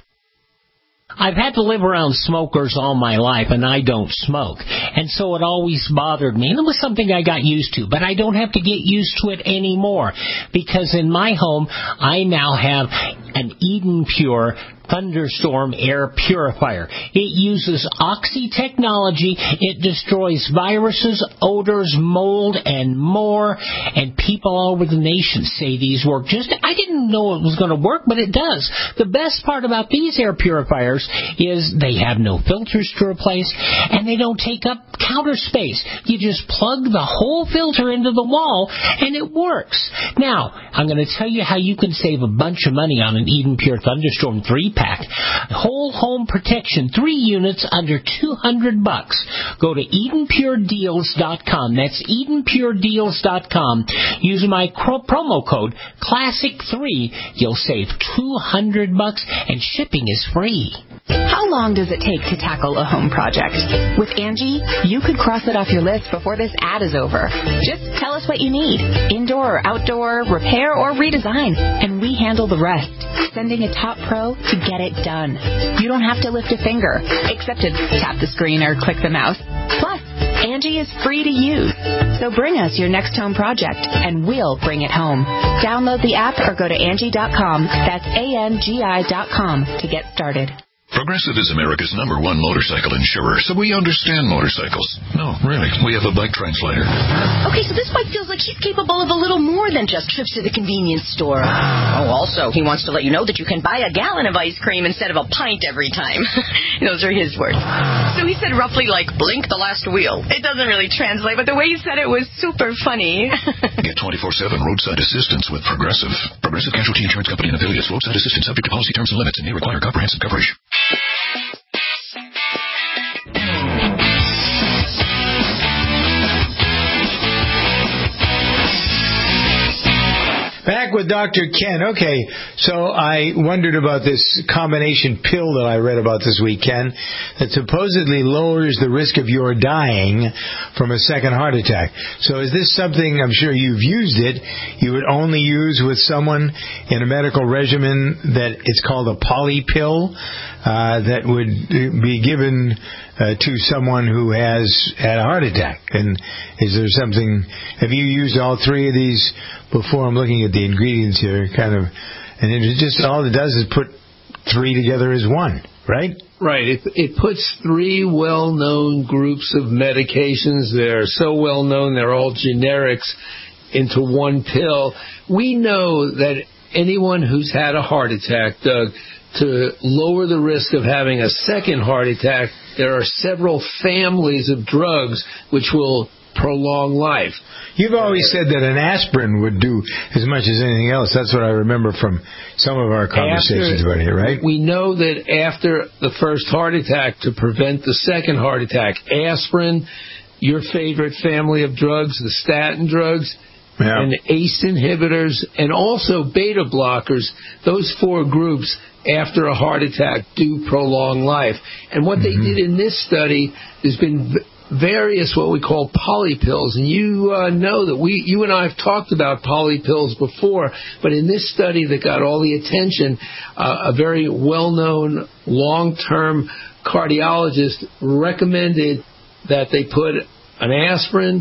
Speaker 1: I've had to live around smokers all my life, and I don't smoke. And so it always bothered me. And it was something I got used to. But I don't have to get used to it anymore. Because in my home, I now have an Eden Pure Thunderstorm air purifier. It uses Oxy technology. It destroys viruses, odors, mold, and more. And people all over the nation say these work. Just I didn't know it was going to work, but it does. The best part about these air purifiers is they have no filters to replace, and they don't take up counter space. You just plug the whole filter into the wall, and it works. Now, I'm going to tell you how you can save a bunch of money on an Eden Pure Thunderstorm three pack. Whole home protection, three units under two hundred bucks. Go to Eden Pure Deals dot com. That's Eden Pure Deals dot com. Use my promo code classic three. You'll save two hundred bucks, and shipping is free.
Speaker 4: How long does it take to tackle a home project? With Angie, you could cross it off your list before this ad is over. Just tell us what you need. Indoor or outdoor, repair or redesign. And we handle the rest. Sending a top pro to get it done. You don't have to lift a finger, except to tap the screen or click the mouse. Plus, Angie is free to use. So bring us your next home project, and we'll bring it home. Download the app or go to Angie dot com. That's A N G I dot com to get started.
Speaker 5: Progressive is America's number one motorcycle insurer, so we understand motorcycles. No, really, we have a bike translator.
Speaker 13: Okay, so this bike feels like he's capable of a little more than just trips to the convenience store. Oh, also, he wants to let you know that you can buy a gallon of ice cream instead of a pint every time. Those are his words. So he said roughly like, blink the last wheel. It doesn't really translate, but the way he said it was super funny.
Speaker 5: Get twenty-four seven roadside assistance with Progressive. Progressive Casualty Insurance Company and affiliates. Roadside assistance subject to policy terms and limits and may require comprehensive coverage.
Speaker 2: Back with Doctor Ken. Okay, so I wondered about this combination pill that I read about this weekend that supposedly lowers the risk of your dying from a second heart attack. So is this something, I'm sure you've used it, you would only use with someone in a medical regimen that it's called a poly pill uh, that would be given uh, to someone who has had a heart attack? And is there something, have you used all three of these before? I'm looking at the ingredients here, kind of, and it just, all it does is put three together as one, right?
Speaker 3: Right. It, it puts three well-known groups of medications. They're so well-known, they're all generics, into one pill. We know that anyone who's had a heart attack, Doug, to lower the risk of having a second heart attack, there are several families of drugs which will prolong life.
Speaker 2: You've always said that an aspirin would do as much as anything else. That's what I remember from some of our conversations
Speaker 3: after,
Speaker 2: about here, right?
Speaker 3: We know that after the first heart attack, to prevent the second heart attack, aspirin, your favorite family of drugs, the statin drugs, yeah. and A C E inhibitors, and also beta blockers, those four groups after a heart attack do prolong life. And what mm-hmm. they did in this study has been various what we call poly pills, and you uh, know that we, you and I have talked about poly pills before, but in this study that got all the attention, uh, a very well-known long-term cardiologist recommended that they put an aspirin,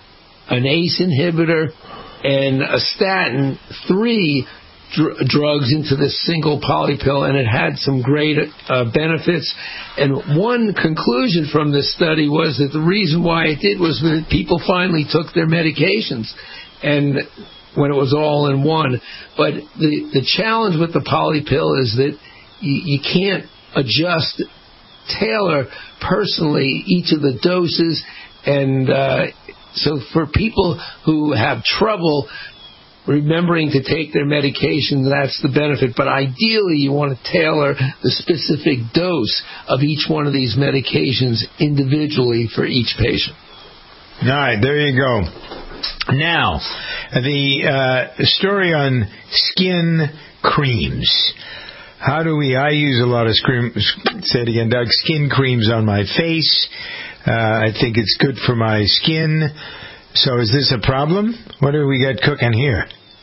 Speaker 3: an A C E inhibitor, and a statin, three dr- drugs into this single poly pill, and it had some great uh, benefits. And one conclusion from this study was that the reason why it did was that people finally took their medications, and when it was all in one. But the, the challenge with the poly pill is that you, you can't adjust, tailor personally each of the doses, and uh, so for people who have trouble remembering to take their medication, that's the benefit. But ideally, you want to tailor the specific dose of each one of these medications individually for each patient.
Speaker 2: All right, there you go. Now, the uh, story on skin creams. How do we, I use a lot of, scream, say it again, Doug, skin creams on my face. Uh, I think it's good for my skin. So is this a problem? What do we got cooking here?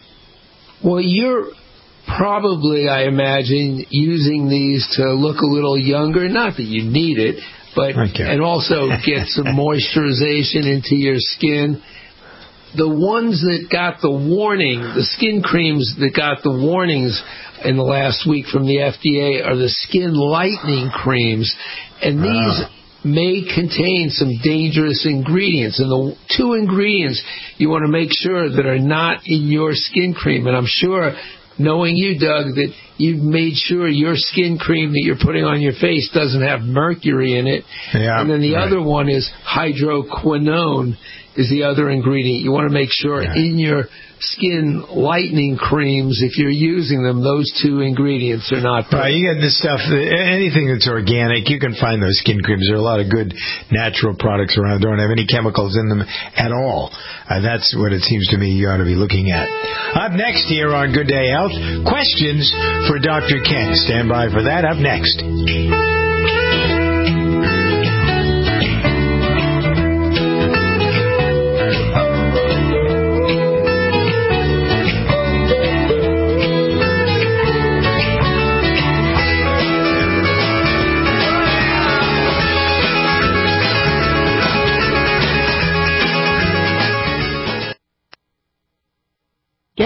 Speaker 3: Well, you're probably, I imagine, using these to look a little younger. Not that you need it, but okay. and also get some moisturization into your skin. The ones that got the warning, the skin creams that got the warnings in the last week from the F D A are the skin lightening creams. And these ah. may contain some dangerous ingredients. And the two ingredients you want to make sure that are not in your skin cream. And I'm sure, knowing you, Doug, that you've made sure your skin cream that you're putting on your face doesn't have mercury in it.
Speaker 2: Yeah,
Speaker 3: and then the
Speaker 2: right.
Speaker 3: other one is hydroquinone is the other ingredient. You want to make sure yeah. in your skin lightening creams, if you're using them, those two ingredients are not present.
Speaker 2: Right, you get this stuff, anything that's organic, you can find those skin creams. There are a lot of good natural products around. Don't have any chemicals in them at all. Uh, that's what it seems to me you ought to be looking at. Up next here on Good Day Health, questions for Doctor Ken. Stand by for that. Up next.
Speaker 6: Get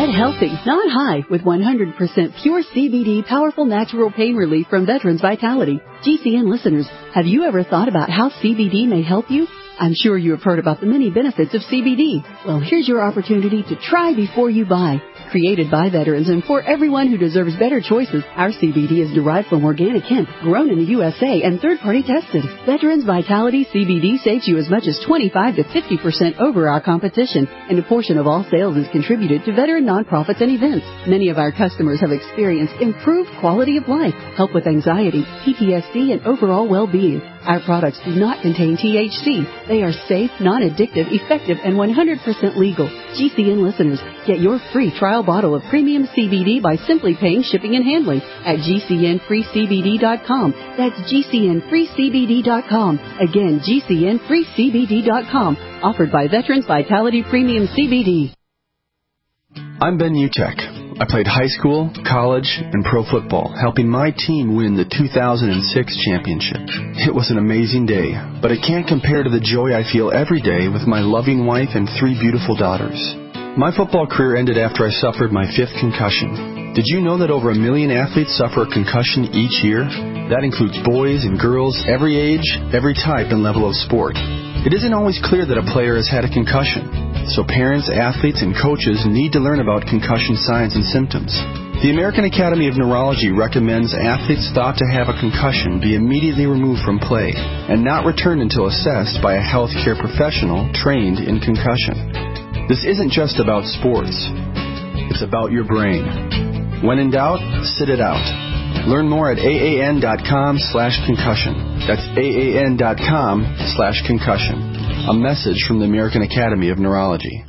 Speaker 6: Get healthy, not high, with one hundred percent pure C B D powerful natural pain relief from Veterans Vitality. G C N listeners, have you ever thought about how C B D may help you? I'm sure you have heard about the many benefits of C B D. Well, here's your opportunity to try before you buy. Created by veterans and for everyone who deserves better choices, our C B D is derived from organic hemp, grown in the U S A, and third-party tested. Veterans Vitality C B D saves you as much as twenty-five to fifty percent over our competition, and a portion of all sales is contributed to veteran nonprofits and events. Many of our customers have experienced improved quality of life, help with anxiety, P T S D, and overall well-being. Our products do not contain T H C. They are safe, non-addictive, effective, and one hundred percent legal. G C N listeners, get your free trial bottle of premium C B D by simply paying shipping and handling at G C N free C B D dot com. That's G C N free C B D dot com. Again, G C N free C B D dot com. Offered by Veterans Vitality Premium C B D.
Speaker 7: I'm Ben Utek. I played high school, college, and pro football, helping my team win the two thousand six championship. It was an amazing day, but it can't compare to the joy I feel every day with my loving wife and three beautiful daughters. My football career ended after I suffered my fifth concussion. Did you know that over a million athletes suffer a concussion each year? That includes boys and girls, every age, every type and level of sport. It isn't always clear that a player has had a concussion. So parents, athletes, and coaches need to learn about concussion signs and symptoms. The American Academy of Neurology recommends athletes thought to have a concussion be immediately removed from play and not returned until assessed by a healthcare professional trained in concussion. This isn't just about sports. It's about your brain. When in doubt, sit it out. Learn more at aan.com slash concussion. That's aan.com slash concussion. A message from the American Academy of Neurology.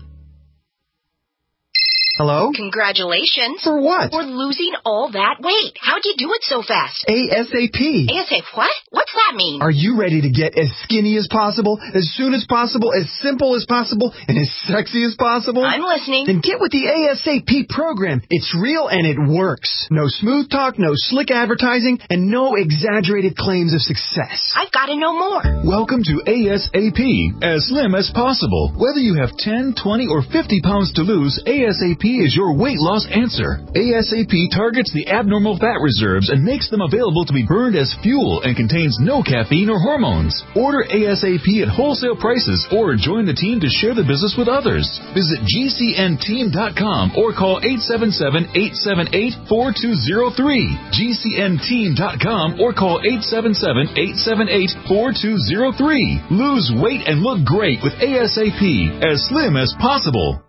Speaker 8: Hello?
Speaker 15: Congratulations.
Speaker 8: For what?
Speaker 15: For losing all that weight. How'd you do it so fast?
Speaker 8: ASAP.
Speaker 15: ASAP what? What's that mean?
Speaker 8: Are you ready to get as skinny as possible, as soon as possible, as simple as possible, and as sexy as possible?
Speaker 15: I'm listening.
Speaker 8: Then get with the ASAP program. It's real and it works. No smooth talk, no slick advertising, and no exaggerated claims of success.
Speaker 15: I've got to know more.
Speaker 9: Welcome to ASAP, as slim as possible. Whether you have ten, twenty, or fifty pounds to lose, ASAP is your weight loss answer. ASAP targets the abnormal fat reserves and makes them available to be burned as fuel and contains no caffeine or hormones. Order ASAP at wholesale prices or join the team to share the business with others. Visit G C N team dot com or call eight seven seven, eight seven eight, four two zero three. G C N team dot com or call eight seven seven, eight seven eight, four two zero three. Lose weight and look great with ASAP, as slim as possible.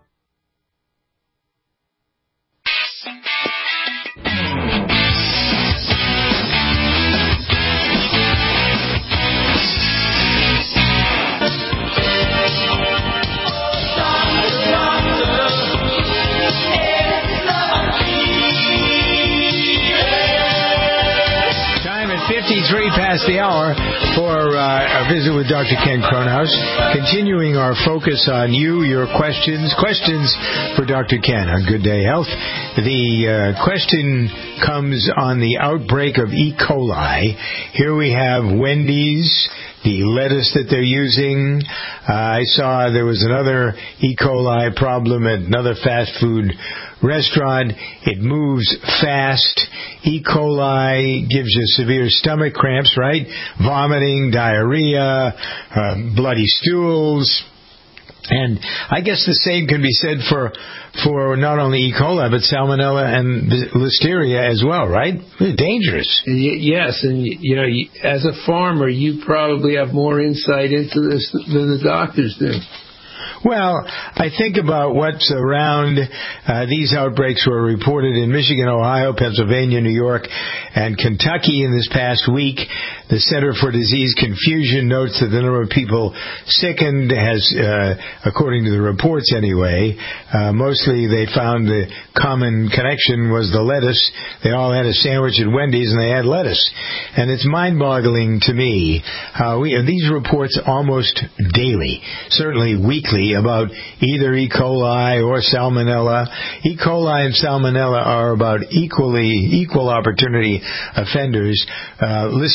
Speaker 2: fifty-three past the hour for uh, a visit with Doctor Ken Kronhaus. Continuing our focus on you, your questions. Questions for Doctor Ken on Good Day Health. The uh, question comes on the outbreak of E. coli. Here we have Wendy's, the lettuce that they're using. Uh, I saw there was another E. coli problem at another fast food restaurant. It moves fast. E. coli gives you severe stomach cramps, right? Vomiting, diarrhea, uh, bloody stools. And I guess the same can be said for for not only E. coli, but Salmonella and Listeria as well, right? They're dangerous.
Speaker 3: Y- yes, and, you know, as a farmer, you probably have more insight into this than the doctors do.
Speaker 2: Well, I think about what's around. Uh, these outbreaks were reported in Michigan, Ohio, Pennsylvania, New York, and Kentucky in this past week. The Center for Disease Confusion notes that the number of people sickened has, uh, according to the reports anyway, uh, mostly they found the common connection was the lettuce. They all had a sandwich at Wendy's and they had lettuce. And it's mind-boggling to me how we, these reports almost daily, certainly weekly, about either E. coli or Salmonella. E. coli and Salmonella are about equally equal opportunity offenders. Uh, Listeria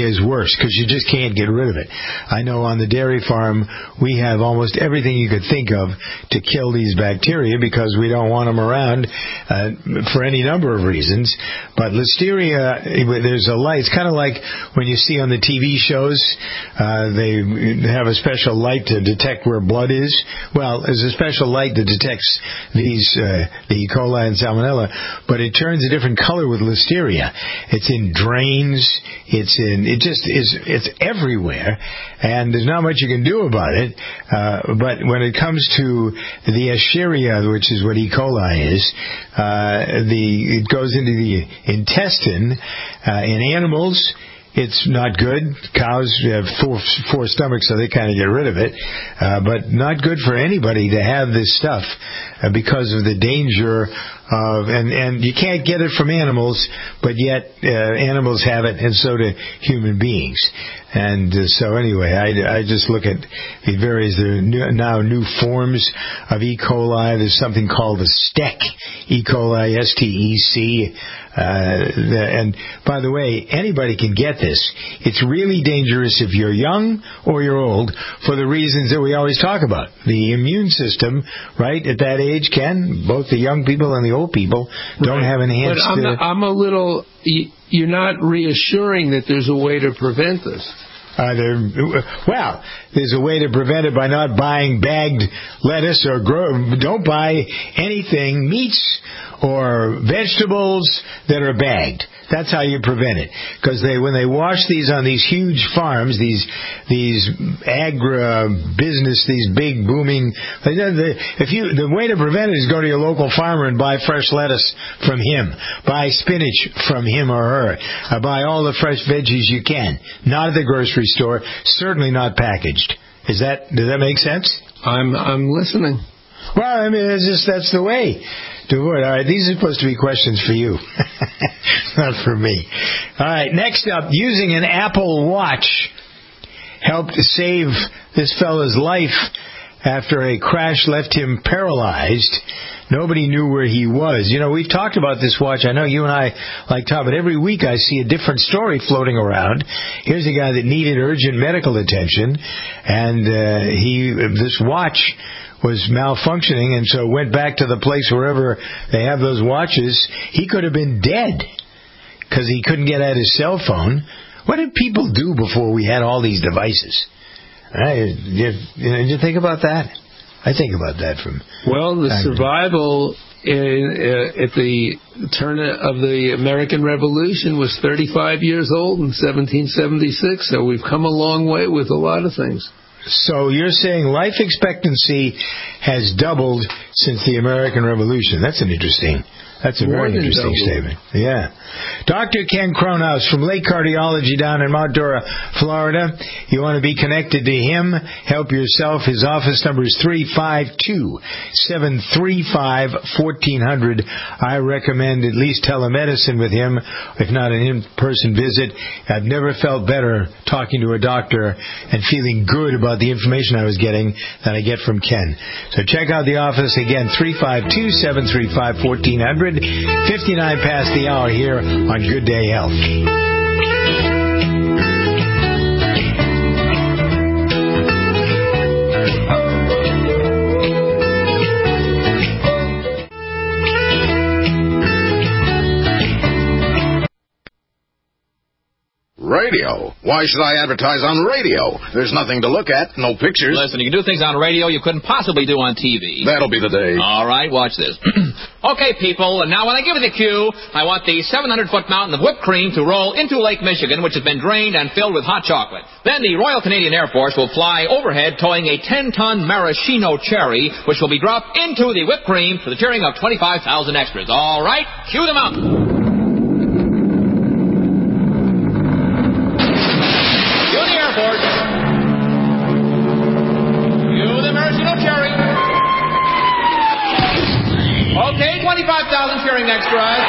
Speaker 2: is worse because you just can't get rid of it. I know on the dairy farm we have almost everything you could think of to kill these bacteria because we don't want them around uh, for any number of reasons. But Listeria, there's a light. It's kind of like when you see on the T V shows, uh, they have a special light to detect where blood is. Well, there's a special light that detects these, uh, the E. coli and Salmonella, but it turns a different color with Listeria. It's in drains. It's in, it just is, it's everywhere, and there's not much you can do about it. Uh, but when it comes to the Escherichia, which is what E. coli is, uh, the, it goes into the intestine, uh, in animals. It's not good. Cows have four, four stomachs, so they kind of get rid of it. Uh, but not good for anybody to have this stuff uh, because of the danger of, and, and you can't get it from animals, but yet uh, animals have it, and so do human beings. And uh, so anyway, I, I just look at the various, there are new, now new forms of E. coli. There's something called the S T E C, E. coli, S T E C. Uh, the, and by the way, anybody can get this. It's really dangerous if you're young or you're old for the reasons that we always talk about. The immune system, right, at that age can, both the young people and the old people don't
Speaker 3: right.
Speaker 2: have enhanced...
Speaker 3: But I'm, not, I'm a little... You're not reassuring that there's a way to prevent this.
Speaker 2: Uh, there, well, there's a way to prevent it by not buying bagged lettuce or grow. Don't buy anything, meats or vegetables that are bagged. That's how you prevent it. Because they, when they wash these on these huge farms, these these agri business, these big booming. If you, the way to prevent it is go to your local farmer and buy fresh lettuce from him, buy spinach from him or her, uh, buy all the fresh veggies you can. Not at the grocery store, certainly not packaged. Is that, does that make sense?
Speaker 3: I'm I'm listening.
Speaker 2: Well, I mean, it's just that's the way. To avoid. All right, these are supposed to be questions for you, not for me. All right, next up, using an Apple Watch helped save this fella's life after a crash left him paralyzed. Nobody knew where he was. You know, we've talked about this watch. I know you and I like to, but every week I see a different story floating around. Here's a guy that needed urgent medical attention, and uh, he this watch was malfunctioning, and so went back to the place wherever they have those watches. He could have been dead because he couldn't get at his cell phone. What did people do before we had all these devices? Right? You, you, know, did you think about that? I think about that from...
Speaker 3: Well, the survival in, uh, at the turn of the American Revolution was thirty-five years old in seventeen seventy-six, so we've come a long way with a lot of things.
Speaker 2: So you're saying life expectancy has doubled since the American Revolution. That's an interesting... That's a
Speaker 3: More
Speaker 2: very interesting
Speaker 3: double.
Speaker 2: statement. Yeah. Doctor Ken Cronhaus from Lake Cardiology down in Mount Dora, Florida. You want to be connected to him? Help yourself. His office number is three five two, seven three five, one four zero zero. I recommend at least telemedicine with him, if not an in-person visit. I've never felt better talking to a doctor and feeling good about the information I was getting than I get from Ken. So check out the office again, three five two, seven three five, one four zero zero. fifty-nine past the hour here on Good Day Health.
Speaker 5: Radio? Why should I advertise on radio? There's nothing to look at, no pictures.
Speaker 10: Listen, you can do things on radio you couldn't possibly do on T V.
Speaker 5: That'll be the day.
Speaker 10: All right, watch this. Okay, people, now when I give you the cue, I want the seven hundred foot mountain of whipped cream to roll into Lake Michigan, which has been drained and filled with hot chocolate. Then the Royal Canadian Air Force will fly overhead towing a ten ton maraschino cherry, which will be dropped into the whipped cream for the cheering of twenty-five thousand extras. All right, cue the mountain. Okay, twenty-five thousand cheering extras.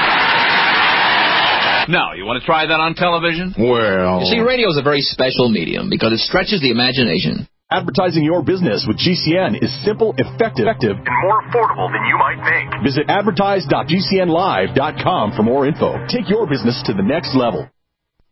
Speaker 10: Now, you want to try that on television?
Speaker 5: Well...
Speaker 10: You see, radio is a very special medium because it stretches the imagination.
Speaker 11: Advertising your business with G C N is simple, effective, effective,
Speaker 12: and more affordable than you might think.
Speaker 11: Visit advertise dot g c n live dot com for more info. Take your business to the next level.